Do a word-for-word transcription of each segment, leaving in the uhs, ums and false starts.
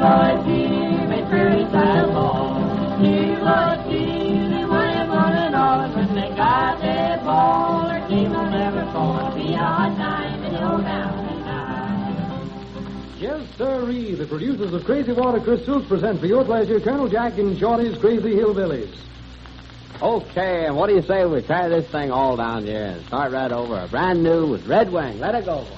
boys here made prairie side fall. He was feeling what it wanted all when they got their ball. Their team will never fall. It'll be a hot time in the old Valley tonight. Yes, sirree. The producers of Crazy Water Crystals present for your pleasure Colonel Jack and Shorty's Crazy Hillbillies. Okay, and what do you say we tear this thing all down here and start right over a brand new with Red Wing. Let it go.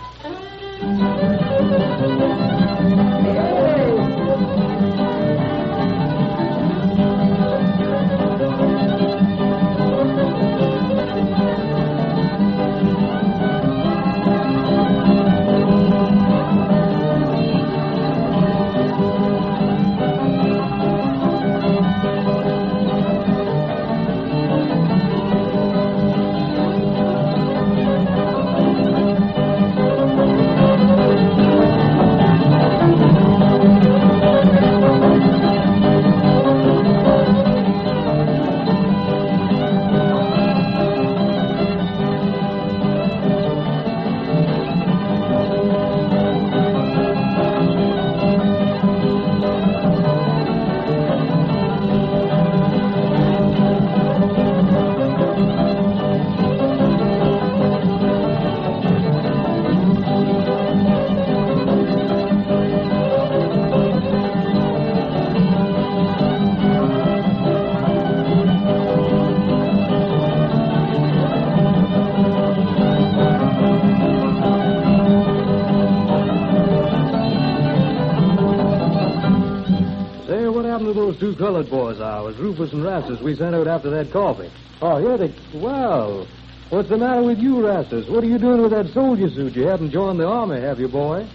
Those two colored boys are was Rufus and Rastus we sent out after that coffee. Oh, yeah, they... Well, what's the matter with you, Rastus? What are you doing with that soldier suit? You haven't joined the army, have you, boy?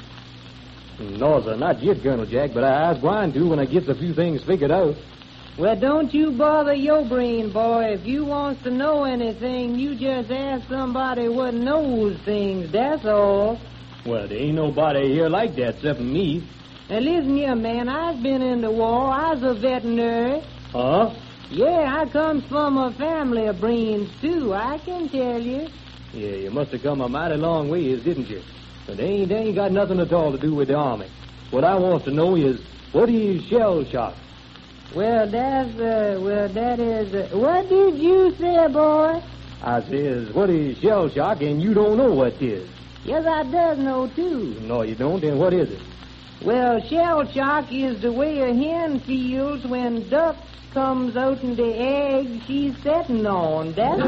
No, sir, not yet, Colonel Jack, but I was going to when I gets a few things figured out. Well, don't you bother your brain, boy. If you wants to know anything, you just ask somebody what knows things, that's all. Well, there ain't nobody here like that except me. Now, listen here, man. I've been in the war. I was a veterinary. Huh? Yeah, I comes from a family of brains, too. I can tell you. Yeah, you must have come a mighty long ways, didn't you? But they ain't, they ain't got nothing at all to do with the army. What I want to know is, what is shell shock? Well, that's, uh, well, that is, uh, what did you say, boy? I says, what is shell shock, and you don't know what it is. Yes, I does know, too. No, you don't, then what is it? Well, shell shock is the way a hen feels when ducks comes out in the egg she's setting on. That's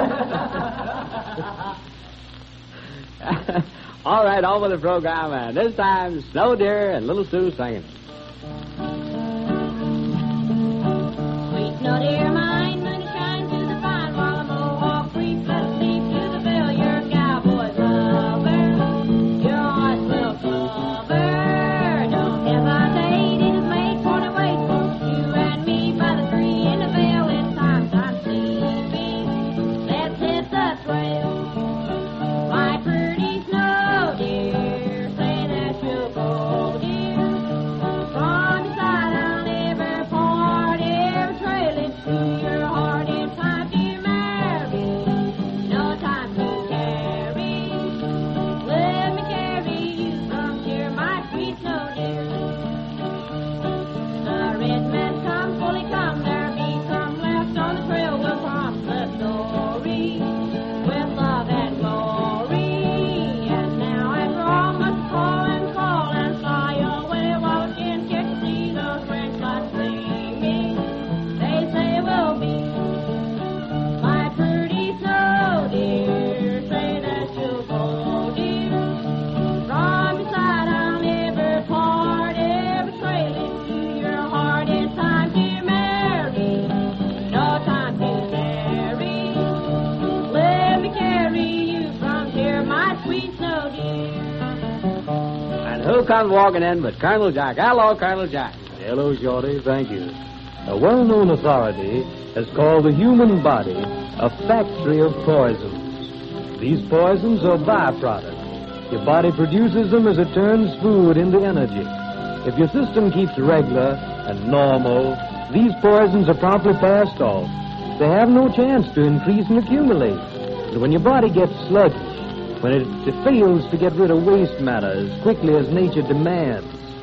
all. All right, on with the program, and this time, Snow Deer and Little Sue singing. Sweet Snow Deer, mine, moon shine to the fine while the Mohawk creeps, let's sleep to the bell, your cowboy's lover, your heart will cover. Who comes walking in but Colonel Jack? Hello, Colonel Jack. Hello, Shorty. Thank you. A well-known authority has called the human body a factory of poisons. These poisons are byproducts. Your body produces them as it turns food into energy. If your system keeps regular and normal, these poisons are promptly passed off. They have no chance to increase and accumulate. And when your body gets sluggish, when it, it fails to get rid of waste matter as quickly as nature demands,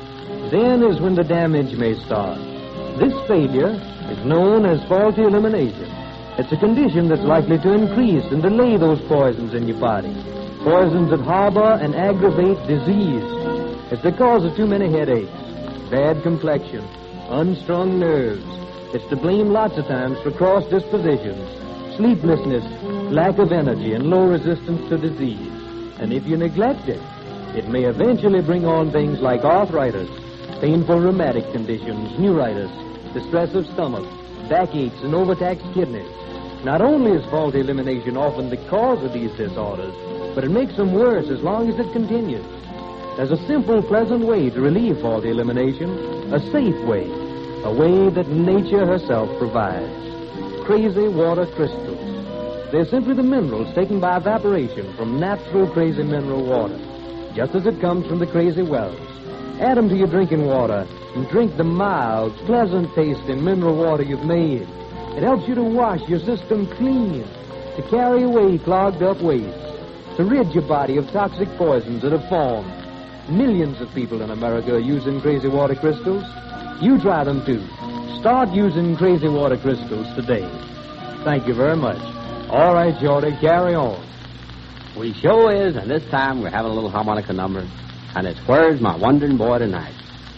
Then is when the damage may start. This failure is known as faulty elimination. It's a condition that's likely to increase and delay those poisons in your body. Poisons that harbor and aggravate disease. It's the cause of too many headaches, bad complexion, unstrung nerves. It's to blame lots of times for cross dispositions, sleeplessness, lack of energy, and low resistance to disease. And if you neglect it, it may eventually bring on things like arthritis, painful rheumatic conditions, neuritis, distress of stomach, backaches, and overtaxed kidneys. Not only is faulty elimination often the cause of these disorders, but it makes them worse as long as it continues. There's a simple, pleasant way to relieve faulty elimination, a safe way, a way that nature herself provides. Crazy water crystals. They're simply the minerals taken by evaporation from natural crazy mineral water, just as it comes from the crazy wells. Add them to your drinking water and drink the mild, pleasant tasting mineral water you've made. It helps you to wash your system clean, to carry away clogged up waste, to rid your body of toxic poisons that have formed. Millions of people in America are using crazy water crystals. You try them too. Start using crazy water crystals today. Thank you very much. All right, Shorty, carry on. We sure is, and this time we're having a little harmonica number, and it's Where's My Wandering Boy Tonight?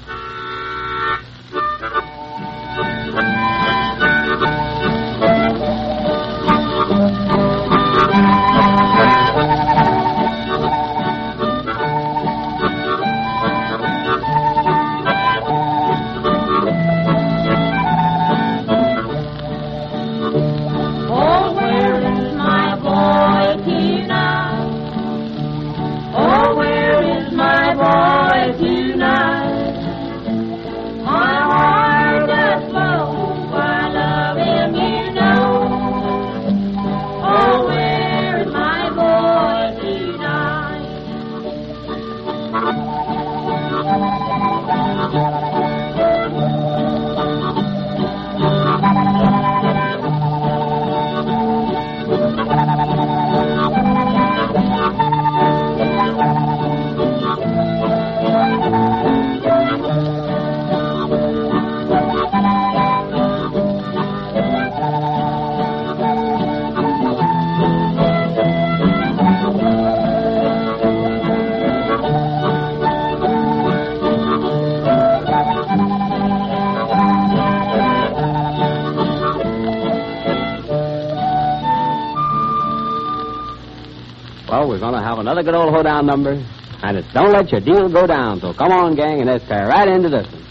Well, we're going to have another good old hoedown number, and it's Don't Let Your Deal Go Down. So come on, gang, and let's tear right into this one.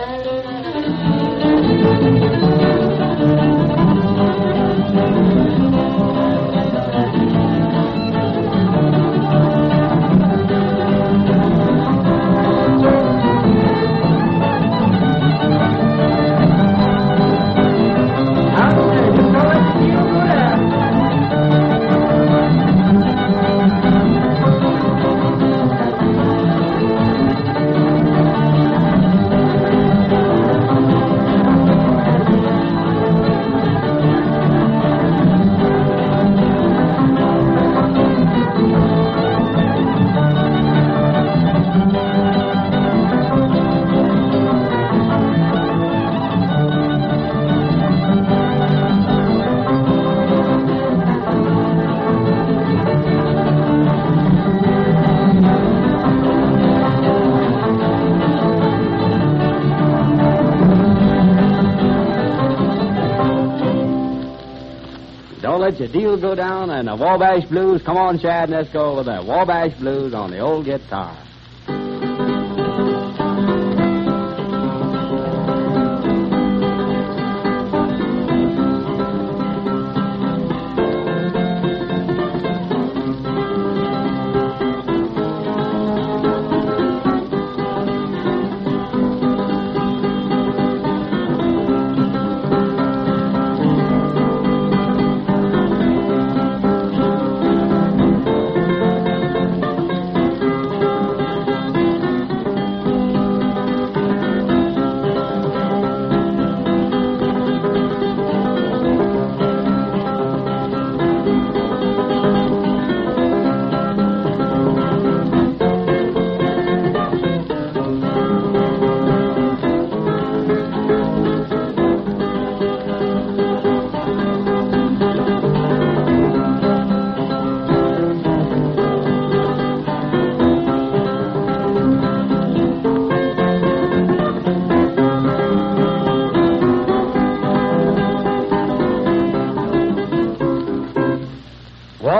Don't let your deal go down, and the Wabash Blues. Come on, Shad, and let's go with the Wabash Blues on the old guitar.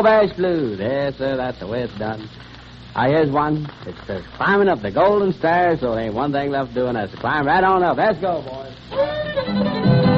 Wabash Blues. Yes, sir, that's the way it's done. Ah, here's one. It's uh, climbing up the Golden Stairs, so there ain't one thing left doing. That's to climb right on up. Let's go, boys.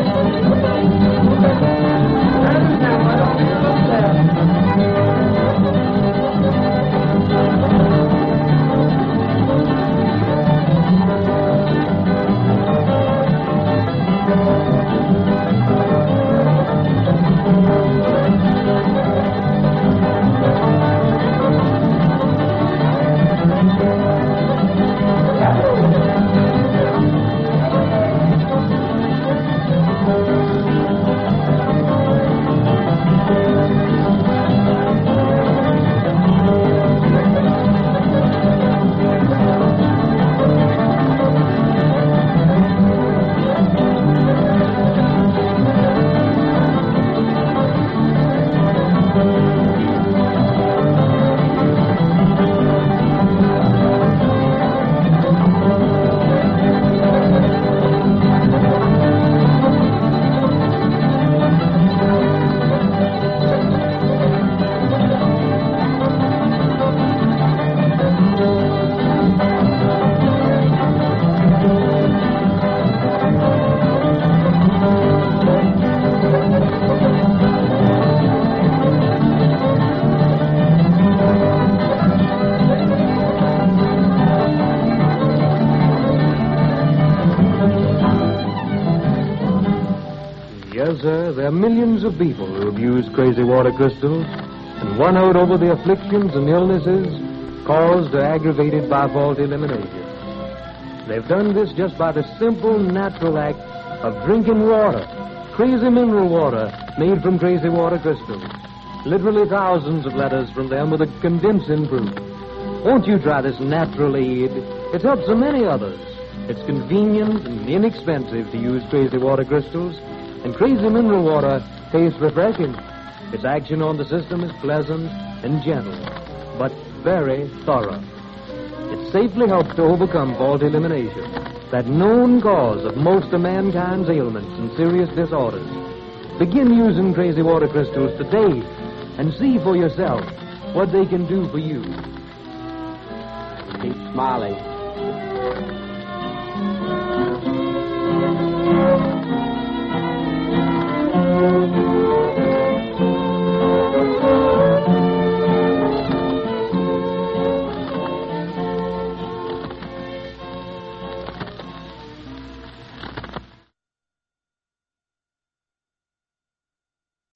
Yes, sir, there are millions of people who have used crazy water crystals and won out over the afflictions and illnesses caused or aggravated by faulty elimination. They've done this just by the simple, natural act of drinking water, crazy mineral water made from crazy water crystals. Literally thousands of letters from them with a convincing proof. Won't you try this natural aid? It helps so many others. It's convenient and inexpensive to use crazy water crystals, and crazy mineral water tastes refreshing. Its action on the system is pleasant and gentle, but very thorough. It safely helps to overcome faulty elimination, that known cause of most of mankind's ailments and serious disorders. Begin using crazy water crystals today and see for yourself what they can do for you. Keep smiling.